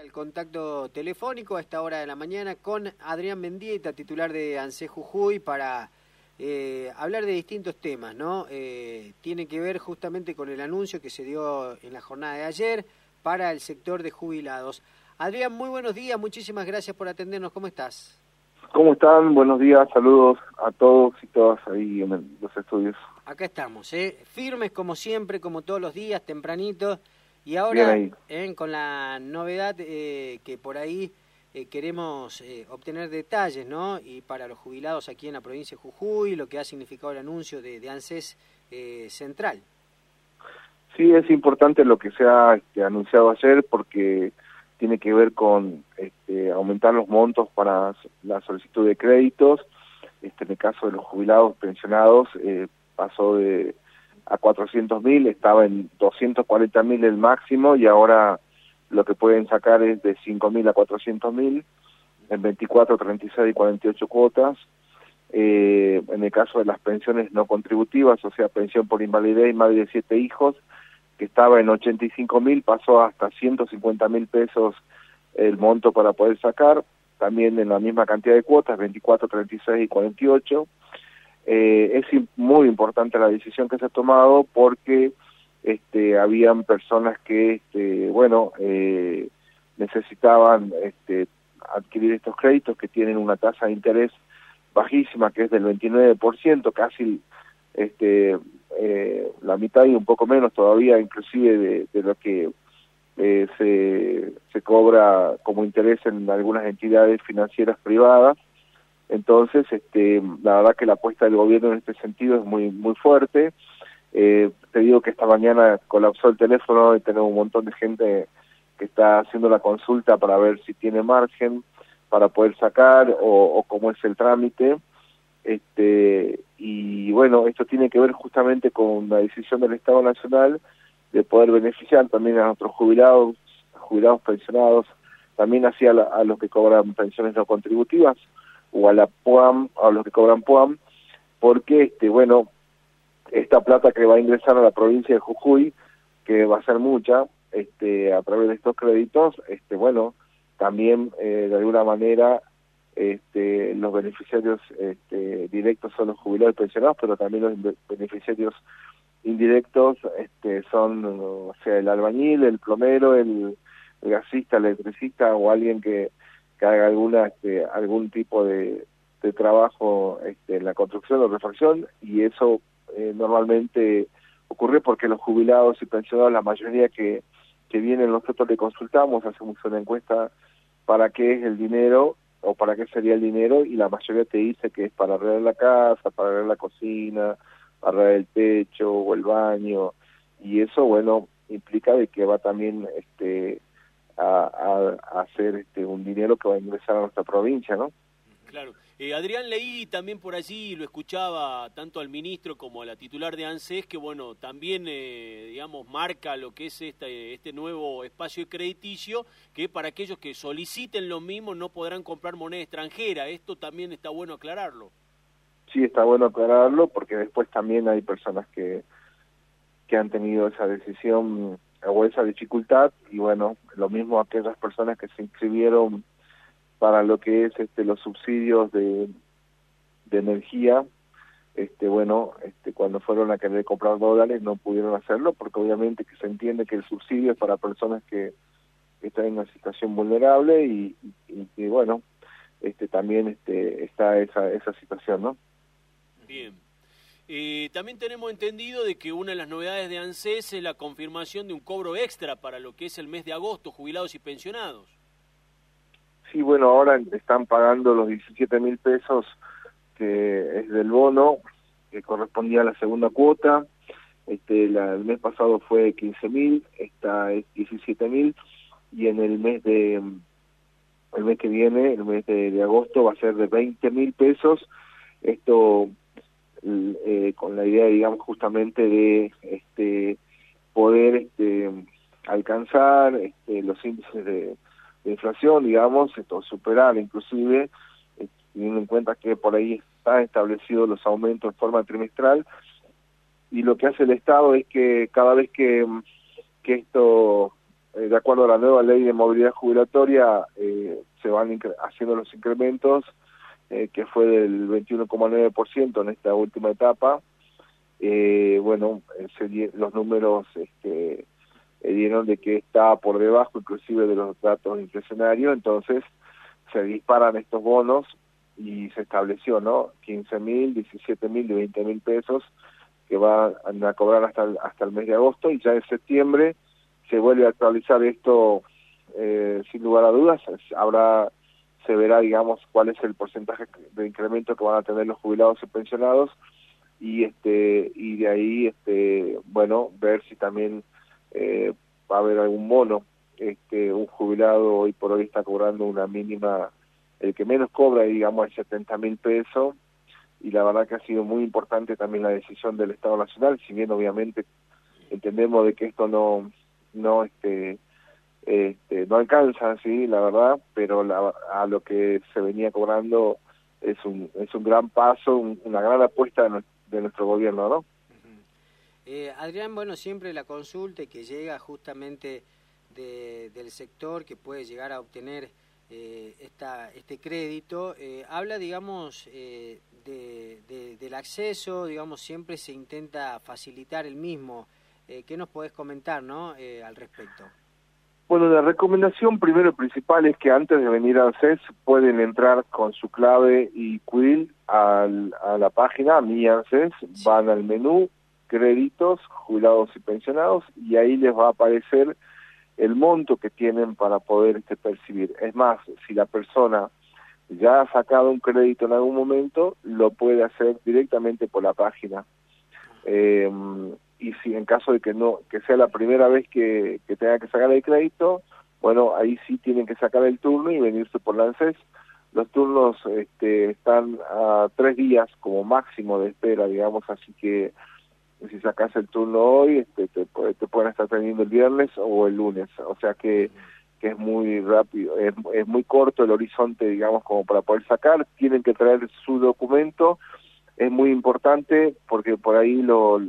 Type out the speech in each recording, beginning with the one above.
El contacto telefónico a esta hora de la mañana con Adrián Mendieta, titular de ANSES Jujuy, para hablar de distintos temas, ¿no? Tiene que ver justamente con el anuncio que se dio en la jornada de ayer para el sector de jubilados. Adrián, muy buenos días, muchísimas gracias por atendernos, ¿cómo estás? ¿Cómo están? Buenos días, saludos a todos y todas ahí en los estudios. Acá estamos, firmes como siempre, como todos los días, tempranito, y ahora con la novedad que por ahí queremos obtener detalles, ¿no? Y para los jubilados aquí en la provincia de Jujuy, lo que ha significado el anuncio de ANSES Central. Sí, es importante lo que se ha anunciado ayer porque tiene que ver con aumentar los montos para la solicitud de créditos. En el caso de los jubilados pensionados pasó a 400.000, estaba en 240.000 el máximo y ahora lo que pueden sacar es de 5.000 a 400.000 en 24, 36 y 48 cuotas. En el caso de las pensiones no contributivas, o sea, pensión por invalidez y madre de 7 hijos, que estaba en 85.000, pasó hasta 150.000 pesos el monto para poder sacar, también en la misma cantidad de cuotas, 24, 36 y 48. Es muy importante la decisión que se ha tomado porque habían personas que, necesitaban adquirir estos créditos que tienen una tasa de interés bajísima, que es del 29%, casi la mitad y un poco menos todavía, inclusive de lo que se cobra como interés en algunas entidades financieras privadas. Entonces, la verdad que la apuesta del gobierno en este sentido es muy fuerte. Te digo que esta mañana colapsó el teléfono y tenemos un montón de gente que está haciendo la consulta para ver si tiene margen para poder sacar o cómo es el trámite. Y bueno, esto tiene que ver justamente con la decisión del Estado Nacional de poder beneficiar también a nuestros jubilados pensionados, también hacia a los que cobran pensiones no contributivas o a la PUAM, a los que cobran PUAM, porque esta plata que va a ingresar a la provincia de Jujuy, que va a ser mucha, a través de estos créditos, también de alguna manera los beneficiarios directos son los jubilados y pensionados, pero también los beneficiarios indirectos son, o sea, el albañil, el plomero, el gasista, el electricista o alguien que haga algún tipo de trabajo en la construcción o refacción, y eso normalmente ocurre porque los jubilados y pensionados, la mayoría que vienen, nosotros le consultamos, hacemos una encuesta para qué es el dinero o para qué sería el dinero, y la mayoría te dice que es para arreglar la casa, para arreglar la cocina, para arreglar el techo o el baño, y eso, implica de que va también a hacer un dinero que va a ingresar a nuestra provincia, ¿no? Claro. Adrián, leí también por allí, lo escuchaba tanto al ministro como a la titular de ANSES, que también, marca lo que es este nuevo espacio crediticio, que para aquellos que soliciten lo mismo no podrán comprar moneda extranjera. Esto también está bueno aclararlo. Sí, está bueno aclararlo, porque después también hay personas que han tenido esa decisión o esa dificultad, y lo mismo aquellas personas que se inscribieron para lo que es los subsidios de energía, cuando fueron a querer comprar dólares no pudieron hacerlo, porque obviamente que se entiende que el subsidio es para personas que están en una situación vulnerable y también está esa situación, ¿no? Bien. También tenemos entendido de que una de las novedades de ANSES es la confirmación de un cobro extra para lo que es el mes de agosto, jubilados y pensionados. Sí, ahora están pagando los 17.000 pesos, que es del bono, que correspondía a la segunda cuota. El mes pasado fue 15.000, esta es 17.000, y en el mes que viene, el mes de agosto, va a ser de 20.000 pesos. Esto con la idea, digamos, justamente de poder alcanzar los índices de inflación, digamos, superar inclusive, teniendo en cuenta que por ahí están establecidos los aumentos en forma trimestral, y lo que hace el Estado es que cada vez que esto de acuerdo a la nueva ley de movilidad jubilatoria, se van haciendo los incrementos, que fue del 21,9% en esta última etapa. Los números dieron de que está por debajo inclusive de los datos inflacionarios, entonces se disparan estos bonos y se estableció, ¿no? 15.000, 17.000 y 20.000 pesos que van a cobrar hasta el mes de agosto, y ya en septiembre se vuelve a actualizar esto, sin lugar a dudas. Se verá, digamos, cuál es el porcentaje de incremento que van a tener los jubilados y pensionados, y de ahí ver si también va a haber algún bono. Un jubilado hoy por hoy está cobrando una mínima, el que menos cobra, digamos, es 70.000 pesos, y la verdad que ha sido muy importante también la decisión del Estado Nacional, si bien obviamente entendemos de que esto no alcanza, sí, la verdad, pero a lo que se venía cobrando es un gran paso, una gran apuesta de nuestro gobierno, ¿no? Adrián, bueno, siempre la consulta que llega justamente del sector que puede llegar a obtener este crédito, habla, digamos, del acceso, digamos, siempre se intenta facilitar el mismo. ¿Qué nos podés comentar, no, al respecto? Bueno, la recomendación primero y principal es que antes de venir a ANSES pueden entrar con su clave y quill a la página Mi ANSES, van al menú créditos, jubilados y pensionados, y ahí les va a aparecer el monto que tienen para poder percibir. Es más, si la persona ya ha sacado un crédito en algún momento, lo puede hacer directamente por la página. Y si en caso de que sea la primera vez que tenga que sacar el crédito, bueno, ahí sí tienen que sacar el turno y venirse por la ANSES. Los turnos están a 3 días como máximo de espera, digamos, así que si sacas el turno hoy, te pueden estar teniendo el viernes o el lunes, o sea que es muy rápido, es muy corto el horizonte, digamos, como para poder sacar. Tienen que traer su documento, es muy importante porque por ahí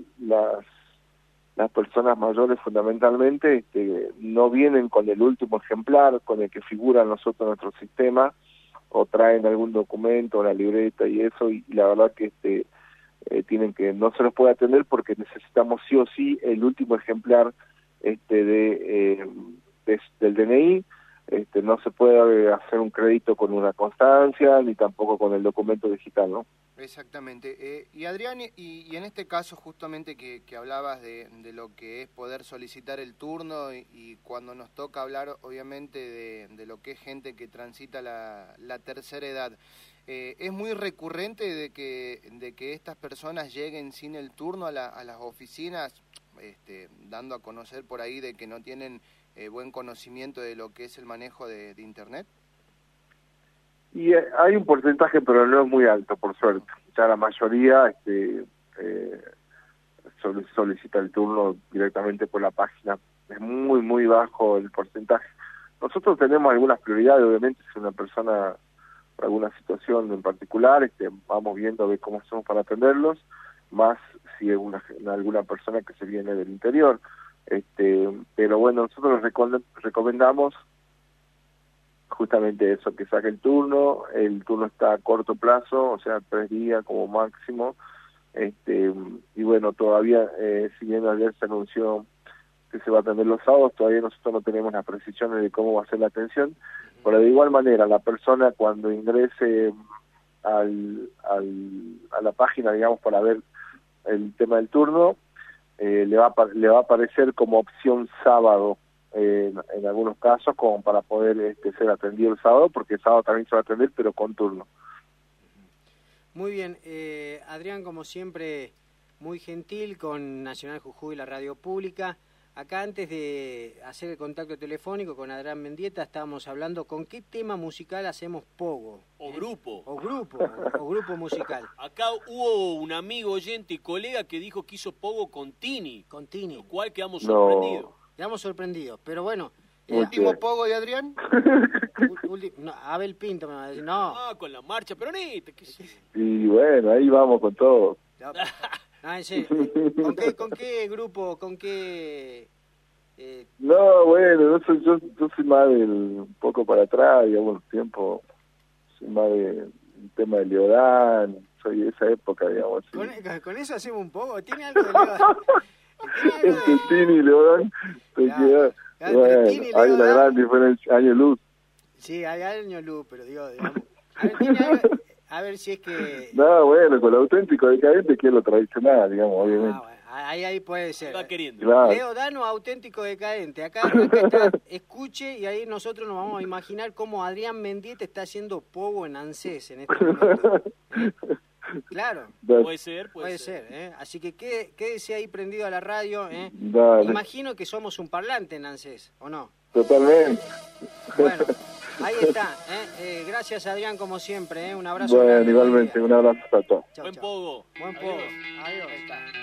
las personas mayores fundamentalmente no vienen con el último ejemplar con el que figura nosotros en nuestro sistema, o traen algún documento, la libreta y eso, y la verdad que tienen que, no se los puede atender porque necesitamos sí o sí el último ejemplar del DNI. No se puede hacer un crédito con una constancia ni tampoco con el documento digital, ¿no? Exactamente. Y Adrián, y en este caso justamente que hablabas de lo que es poder solicitar el turno, y cuando nos toca hablar obviamente de lo que es gente que transita la tercera edad, es muy recurrente de que estas personas lleguen sin el turno a las oficinas, dando a conocer por ahí de que no tienen buen conocimiento de lo que es el manejo de Internet. Y hay un porcentaje, pero no es muy alto, por suerte. Ya la mayoría solicita el turno directamente por la página. Es muy, muy bajo el porcentaje. Nosotros tenemos algunas prioridades, obviamente, si una persona por alguna situación en particular, vamos viendo a ver cómo hacemos para atenderlos, más si es alguna persona que se viene del interior. Pero bueno, nosotros recomendamos justamente eso, que saque el turno está a corto plazo, o sea, 3 días como máximo, y bueno, todavía, si bien ayer se anunció que se va a atender los sábados, todavía nosotros no tenemos las precisiones de cómo va a ser la atención, pero de igual manera, la persona cuando ingrese a la página, digamos, para ver el tema del turno, le va a aparecer como opción sábado, en algunos casos, como para poder ser atendido el sábado, porque el sábado también se va a atender, pero con turno. Muy bien, Adrián, como siempre, muy gentil con Nacional Jujuy, la radio pública. Acá antes de hacer el contacto telefónico con Adrián Mendieta estábamos hablando con qué tema musical hacemos pogo. O grupo. O grupo musical. Acá hubo un amigo oyente y colega que dijo que hizo pogo con Tini. Con Tini. Lo cual quedamos sorprendidos. Quedamos sorprendidos, pero bueno. ¿Último pogo de Adrián? No, Abel Pinto me va a decir, no. Ah, con la marcha peronista. Y bueno, ahí vamos con todo. No, en serio. ¿Con qué grupo, con qué No, bueno, yo soy más un poco para atrás, digamos, el tiempo, soy más del tema de Leodán, soy de esa época, digamos. Sí. Con eso hacemos un poco, ¿tiene algo de Leodán? Entre Tini y Leodán, bueno, hay una gran diferencia, año luz. Sí, hay año luz, pero digamos, a ver si es que... No, bueno, con lo auténtico decadente que es lo tradicional, digamos, obviamente. Bueno, ahí puede ser. Va queriendo. Claro. Leodano auténtico decadente. Acá está, escuche, y ahí nosotros nos vamos a imaginar cómo Adrián Mendieta está haciendo pogo en ANSES en este momento. Claro. Puede ser. Así que quédese ahí prendido a la radio. Dale. Imagino que somos un parlante en ANSES, ¿o no? Totalmente. Bueno, ahí está. Gracias, Adrián, como siempre. Un abrazo. Bueno, igualmente, un abrazo para todos. Buen pogo. Buen pogo. Adiós.